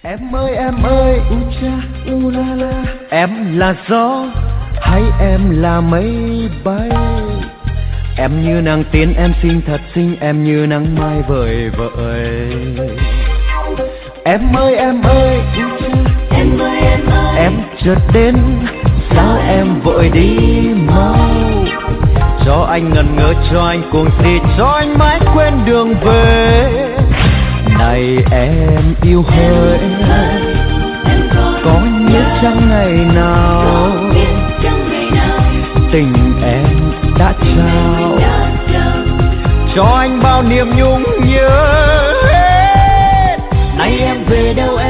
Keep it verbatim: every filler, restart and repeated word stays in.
Em ơi em ơi, u cha u la la. Em là gió hay em là mây bay? Em như nàng tiên em xinh thật xinh, em như nắng mai vời vợi. Em ơi em ơi, u cha Em ơi em ơi, em chợt đến, sao em vội đi mau? Cho anh ngần ngơ, cho anh cuồng si, cho anh mãi quên đường về. Này em yêu hỡi, có nhớ chăng ngày nào tình em đã trao cho anh bao niềm nhung nhớ. nay em về đâu